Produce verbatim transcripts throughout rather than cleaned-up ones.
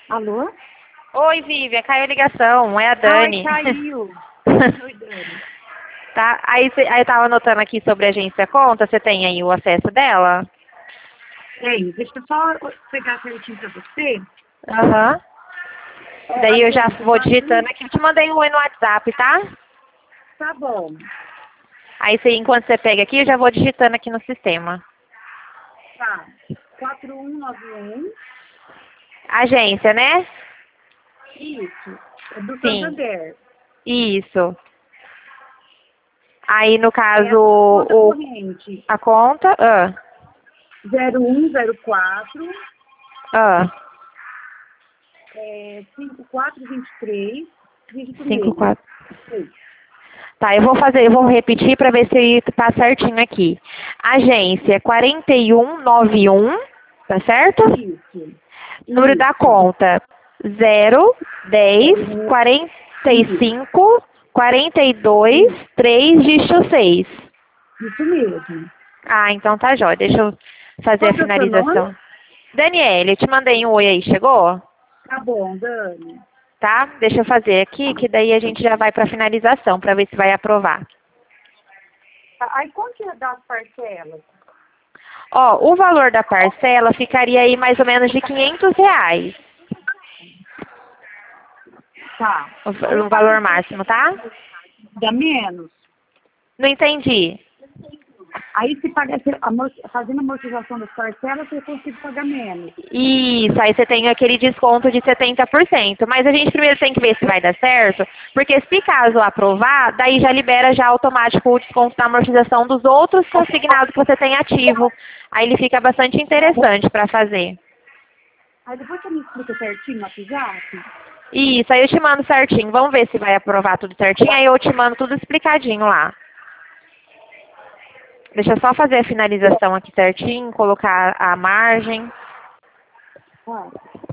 Alô? Oi, Vivian, caiu a ligação, é a Ai, Dani. caiu. Oi, Dani. Tá, aí, cê- aí eu tava anotando aqui sobre a agência conta, você tem aí o acesso dela? Ei, deixa eu só pegar certinho pra você. Aham. É, Daí eu já agência, vou quatro. digitando aqui, eu te mandei um oi no WhatsApp, tá? Tá bom. Aí você, enquanto você pega aqui, eu já vou digitando aqui no sistema. Tá. quatro um nove um. Agência, né? Isso. É do Sim, Santander. isso. Aí, no É caso, a conta o, corrente. a conta... Ah, zero um zero quatro. ah, É, cinco quatro dois três. Dígito cinco, meio. quatro. Sim. Tá, eu vou fazer, eu vou repetir para ver se tá certinho aqui. Agência quatro um nove um, tá certo? Isso. Número da Isso. conta zero dez zero um. quarenta e Isso. cinco quarenta e dois Isso. três dígito seis. Isso mesmo. Ah, então tá jóia. Deixa eu fazer Qual a que é o seu nome? finalização. Daniele, eu te mandei um oi aí, chegou? Tá bom, Dani. Tá? Deixa eu fazer aqui, que daí a gente já vai para finalização, para ver se vai aprovar. Aí quanto que é das parcelas? Ó, o valor da parcela ficaria aí mais ou menos de quinhentos reais. Tá. O Aí va- eu o pago valor máximo, tá? dá menos. Não entendi. Aí se paga, se amor- fazendo a amortização das parcelas, eu consigo pagar menos. Isso, aí você tem aquele desconto de setenta por cento. Mas a gente primeiro tem que ver se vai dar certo, porque se caso aprovar, daí já libera já automático o desconto da amortização dos outros consignados que você tem ativo. Aí ele fica bastante interessante para fazer. Aí depois você me explica certinho no WhatsApp. Isso, aí eu te mando certinho. Vamos ver se vai aprovar tudo certinho, aí eu te mando tudo explicadinho lá. Deixa eu só fazer a finalização aqui certinho, colocar a margem. Ah,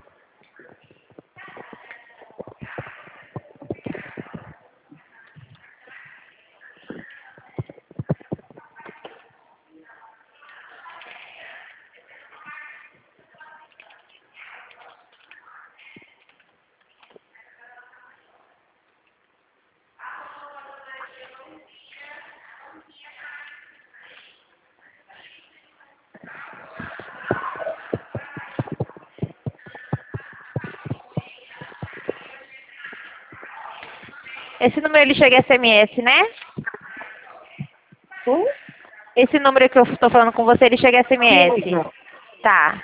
Esse número ele chega S M S, né? oi? Esse número que eu estou falando com você, ele chega S M S. Chega. Tá.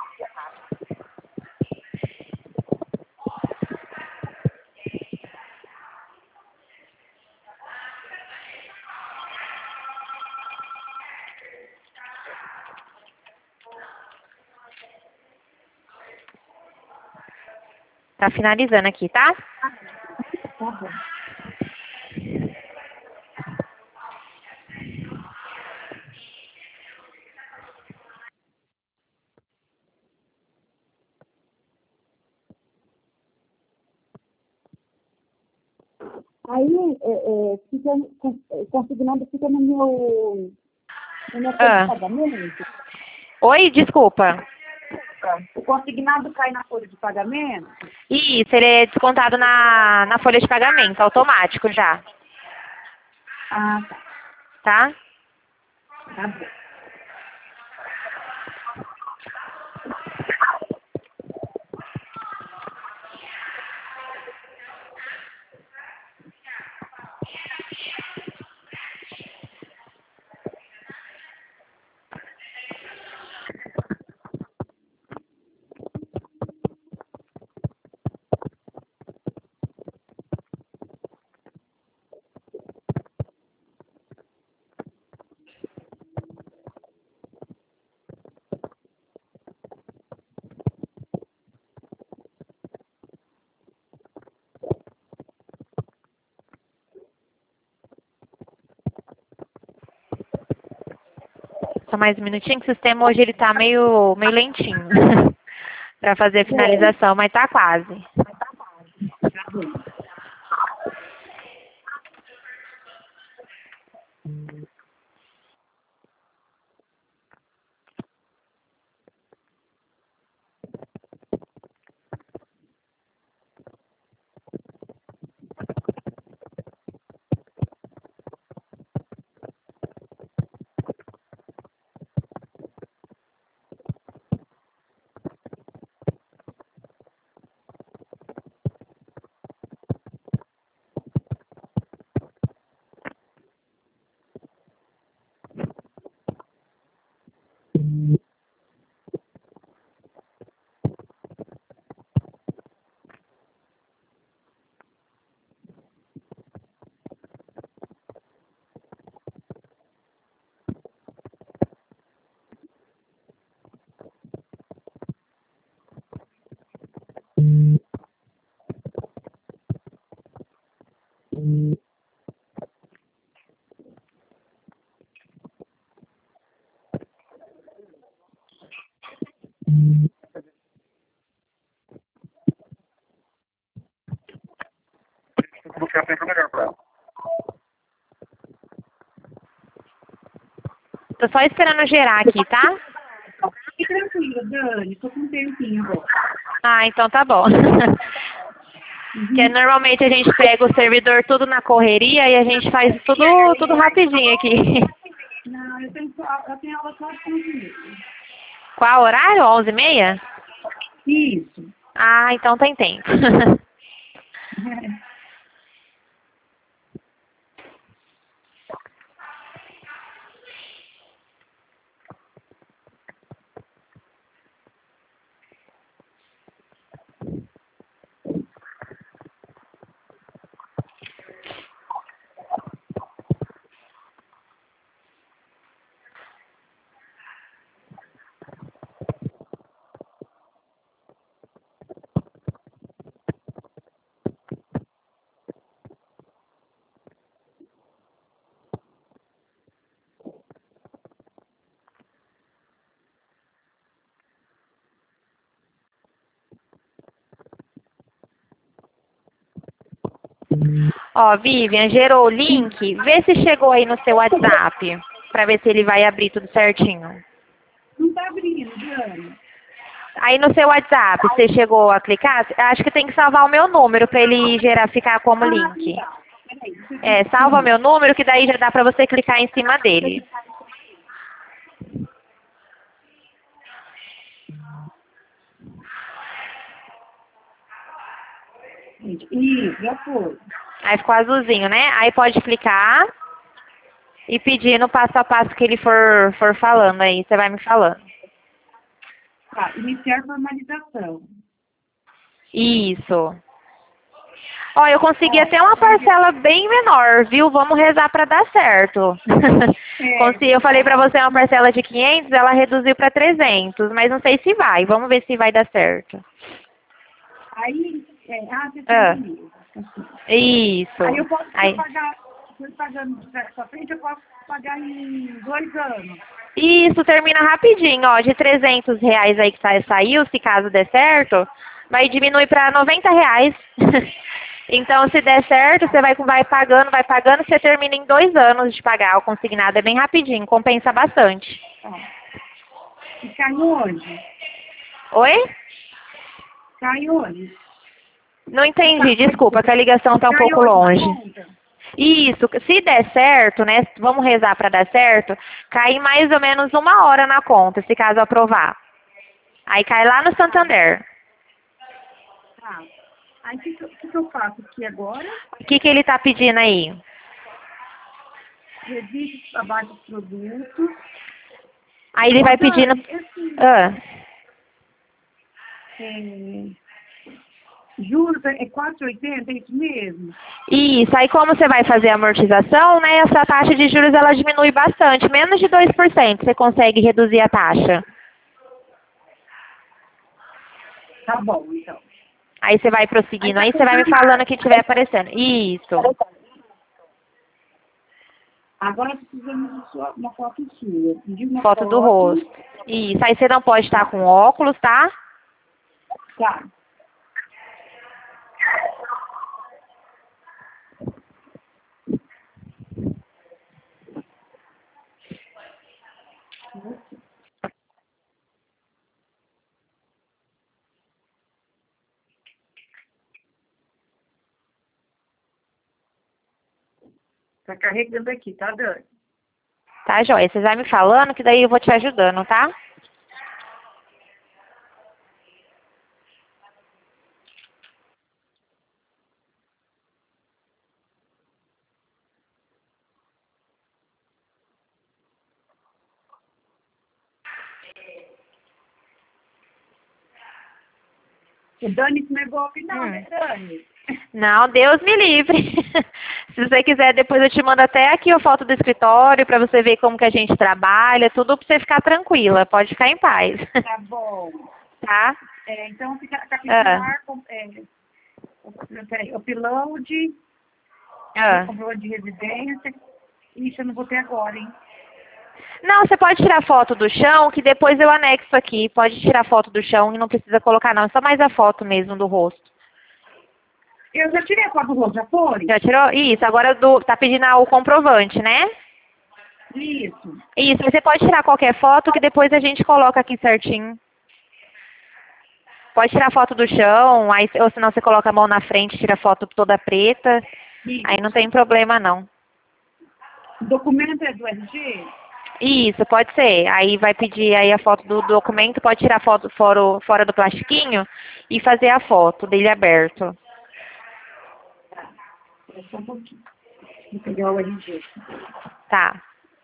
Tá finalizando aqui, tá? Tá bom. Aí, é, é, fica, con- é, consignado fica no meu, na minha folha de Ah. pagamento. Oi, desculpa. O consignado cai na folha de pagamento. Isso, ele é descontado na, na folha de pagamento, automático já, Ah, tá. tá? Tá bom. Só mais um minutinho, que o sistema hoje ele tá meio, meio lentinho para fazer a É, finalização, mas tá quase. tá bom. Vou ficar sempre melhor pra ela. Tô só esperando gerar aqui, tá? Fique tranquila, Dani, tô com um tempinho agora. Ah, então tá bom. Porque normalmente a gente pega o servidor tudo na correria e a gente faz tudo, tudo rapidinho aqui. Não, eu tenho, só- eu tenho aula só às onze e meia. Qual horário? onze e meia? Isso. Ah, então tem tempo. Ó, Vivian, gerou o link. Vê se chegou aí no seu WhatsApp. Pra ver se ele vai abrir tudo certinho. Não tá abrindo, Dani. Aí no seu WhatsApp, você chegou a clicar? Acho que tem que salvar o meu número pra ele gerar, ficar como link. Ah, tá. Peraí, deixa eu É, salva meu número que daí já dá pra você clicar em cima dele. Gente, isso, já foi. Aí ficou azulzinho, né? Aí pode clicar e pedir no passo a passo que ele for, for falando aí. Você vai me falando. Tá, iniciar formalização. Isso. Ó, eu consegui até uma parcela bem menor, viu? Vamos rezar pra dar certo. É, Consegui, eu falei pra você uma parcela de quinhentos, ela reduziu pra trezentos, mas não sei se vai. Vamos ver se vai dar certo. aí, é, ah, você Ah, tem dinheiro. Assim. isso. Aí eu posso se eu Aí. pagar, se eu pagando de trás pra frente, eu posso pagar em dois anos. Isso, termina rapidinho, ó, de trezentos reais aí que sa- saiu, se caso der certo, vai diminuir para noventa reais. Então, se der certo, você vai, vai pagando, vai pagando, você termina em dois anos de pagar o consignado, é bem rapidinho, compensa bastante. Tá. E cai hoje. Oi? Cai hoje. Não entendi, desculpa, que a ligação tá um Cai pouco hoje na longe. conta. Isso, se der certo, né, vamos rezar para dar certo, cai mais ou menos uma hora na conta, se caso aprovar. Aí cai lá no Santander. Tá. Aí o que, que, eu- que que eu faço aqui agora? O que, que ele tá pedindo aí? Registro abaixo dos produtos. Aí ele vai pedindo. Dani, esse, Ah, é, juros é quatro e oitenta, é isso mesmo? isso, aí como você vai fazer a amortização, né, essa taxa de juros ela diminui bastante, menos de dois por cento você consegue reduzir a taxa. Tá bom, então. Aí você vai Aí prosseguindo, tá aí você vai me falando o confirmado. que estiver aparecendo. Isso. Agora precisamos de sua, uma foto sua. Pedir uma Foto do foto. rosto. Isso, aí você não pode estar com óculos, tá? Tá. Tá carregando aqui, tá, Dani? Tá, joia? Você vai me falando que daí eu vou te ajudando, tá? O Dani, isso não é golpe não, Hum. né, Dani? Não, Deus me livre. Se você quiser, depois eu te mando até aqui a foto do escritório para você ver como que a gente trabalha, tudo para você ficar tranquila. Pode ficar em paz. Tá bom. Tá? É, então, fica Ah. capitular, com, é, o- peraí, upload, Ah. comprovante de residência. Ixi, eu não vou ter agora, hein? Não, você pode tirar foto do chão, que depois eu anexo aqui. Pode tirar foto do chão e não precisa colocar não, é só mais a foto mesmo do rosto. Eu já tirei a foto do rosto, já foi? Já tirou? Isso, agora do, tá pedindo o comprovante, né? Isso. Isso, você pode tirar qualquer foto que depois a gente coloca aqui certinho. Pode tirar foto do chão, aí, ou senão você coloca a mão na frente e tira a foto toda preta. Isso. Aí não tem problema não. O documento é do R G? Isso, pode ser. Aí vai pedir aí a foto do documento, pode tirar a foto fora, fora do plastiquinho e fazer a foto dele aberto. É só um pouquinho. Vou pegar o R G. Tá.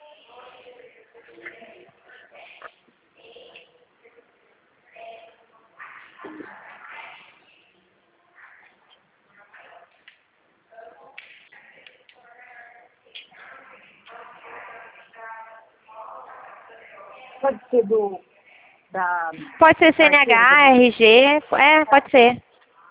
Pode ser do... Da... Pode ser C N H, R G, é, pode ser.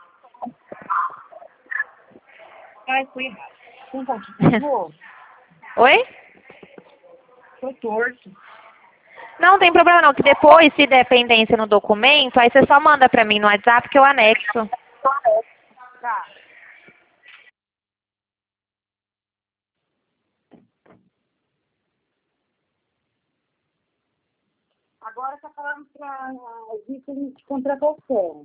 Ai, foi errado. Um pontinho, por favor. Oi? Foi torto. Não tem problema não, que depois, se der pendência no documento, aí você só manda pra mim no WhatsApp que eu anexo. Tá. Agora está falando para vítimas de contratação.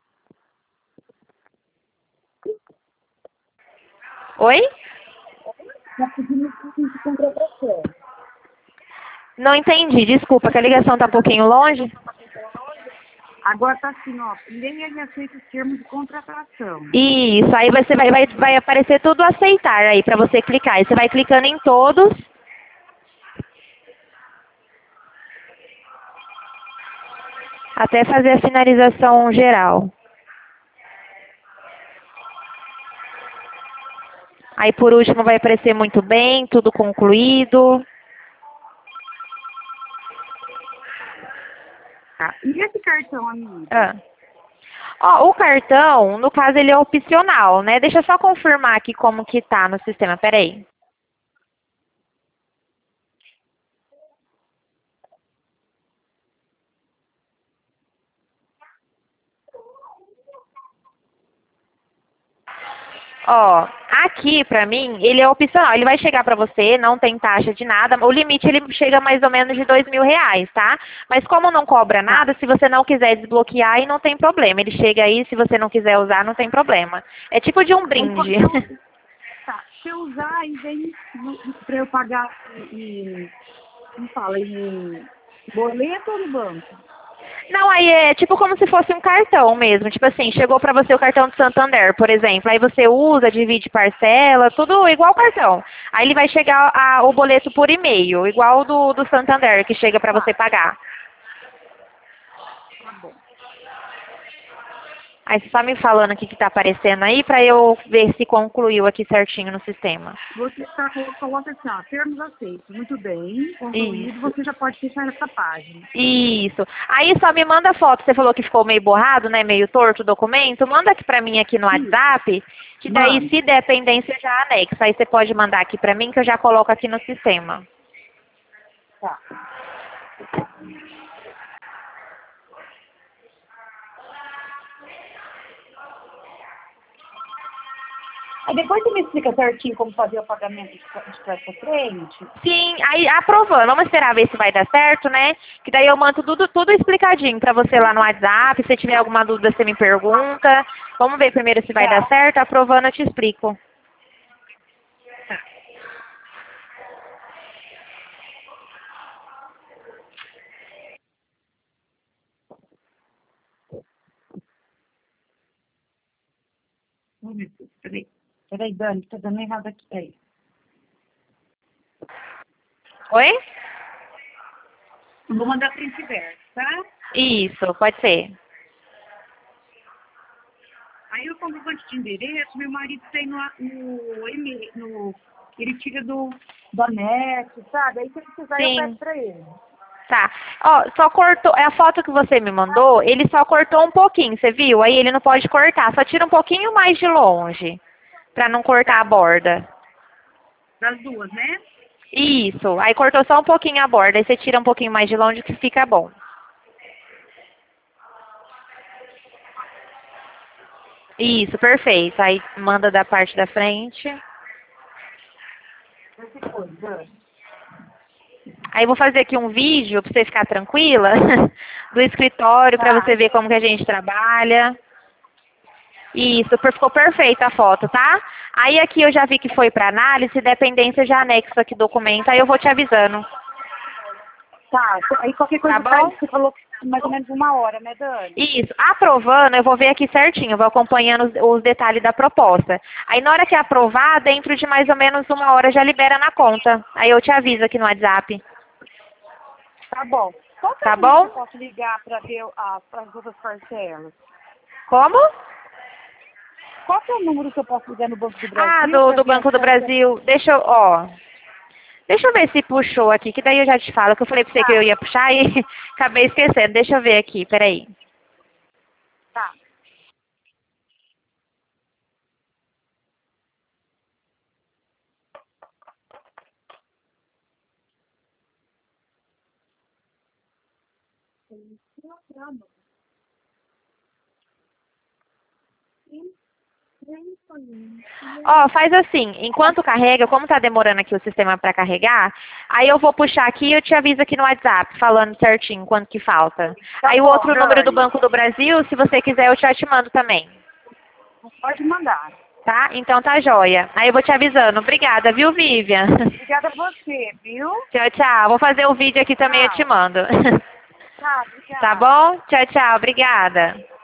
Oi? Está pedindo vítimas de contratação. Não entendi, desculpa, que a ligação tá um pouquinho longe. Agora está assim, ó, ninguém aceita os termos de contratação. Isso, aí você vai, vai, vai aparecer tudo aceitar aí pra você clicar. Aí você vai clicando em todos. Até fazer a finalização geral. Aí por último vai aparecer muito bem, tudo concluído. Tá. E esse cartão, amigo? Ah. Ó, o cartão, no caso, ele é opcional, né? Deixa eu só confirmar aqui como que tá no sistema, peraí. Ó, aqui pra mim, ele é opcional, ele vai chegar pra você, não tem taxa de nada, o limite ele chega mais ou menos de dois mil reais, tá? Mas como não cobra nada, se você não quiser desbloquear, aí não tem problema, ele chega aí, se você não quiser usar, não tem problema. É tipo de um brinde. Tá, se eu usar, aí vem para eu pagar em, como fala, em boleto ou no banco? Não, aí é tipo como se fosse um cartão mesmo. Tipo assim, chegou pra você o cartão do Santander, por exemplo. Aí você usa, divide parcela, tudo igual cartão. Aí ele vai chegar a, o boleto por e-mail, igual do, do Santander, que chega pra você pagar. Tá bom. Aí você só me falando o que que tá aparecendo aí pra eu ver se concluiu aqui certinho no sistema. Você tá, coloca assim, ó, termos aceitos. Muito bem, concluído, Isso. você já pode fechar essa página. Isso. Aí só me manda foto. Você falou que ficou meio borrado, né? Meio torto o documento. Manda aqui pra mim aqui no WhatsApp, que daí Manda. se der pendência já anexa. Aí você pode mandar aqui pra mim que eu já coloco aqui no sistema. Tá. Aí depois você me explica certinho como fazer o pagamento de de trás pra frente. Sim, aí aprovando. Vamos esperar ver se vai dar certo, né? Que daí eu mando tudo, tudo explicadinho pra você lá no WhatsApp. Se tiver alguma dúvida, você me pergunta. Vamos ver primeiro se vai Tá. dar certo. Aprovando, eu te explico. Oh, meu Deus, peraí. Peraí, Dani, tá dando errado aqui. Aí. Oi? Vou mandar print e verso, tá? Isso, pode ser. Aí o comprovante de endereço, meu marido tem no, no e-mail, no, ele tira do, do anexo, sabe? Aí se ele precisar, eu Sim. peço pra ele. Tá. Ó, só cortou. É a foto que você me mandou, ele só cortou um pouquinho, você viu? Aí ele não pode cortar, só tira um pouquinho mais de longe. Pra não cortar a borda. Das duas, né? Isso. Aí cortou só um pouquinho a borda. Aí você tira um pouquinho mais de longe que fica bom. Isso, perfeito. Aí manda da parte da frente. Aí eu vou fazer aqui um vídeo para você ficar tranquila do escritório, para Tá. você ver como que a gente trabalha. Isso, per- ficou perfeita a foto, tá? Aí aqui eu já vi que foi para análise, dependência já anexo aqui documento, aí eu vou te avisando. Tá, aí qualquer coisa Tá bom? faz, você falou que mais ou menos uma hora, né, Dani? Isso, aprovando, eu vou ver aqui certinho, eu vou acompanhando os, os detalhes da proposta. Aí na hora que aprovar, dentro de mais ou menos uma hora já libera na conta. Aí eu te aviso aqui no WhatsApp. Tá bom. Qual que é Tá o número bom? que eu posso ligar para ver as, as outras parcelas? Como? Qual que é o número que eu posso ligar no Banco do Brasil? Ah, do, pra do ver as Banco do parcelas? Brasil. Deixa eu, ó. Deixa eu ver se puxou aqui, que daí eu já te falo, que eu falei pra você que eu ia puxar e acabei esquecendo. Deixa eu ver aqui, peraí. Tá. Ó, faz assim, enquanto carrega, como tá demorando aqui o sistema para carregar, aí eu vou puxar aqui e eu te aviso aqui no WhatsApp, falando certinho quanto que falta. Tá Aí o bom, outro número do Dani. Banco do Brasil, se você quiser, eu já te mando também. Pode mandar. Tá? Então tá joia. Aí eu vou te avisando. Obrigada, viu, Vivian? Obrigada a você, viu? Tchau, tchau. Vou fazer o vídeo aqui também, eu te Tchau. mando. Tá, obrigada. Tá bom? Tchau, tchau. Obrigada.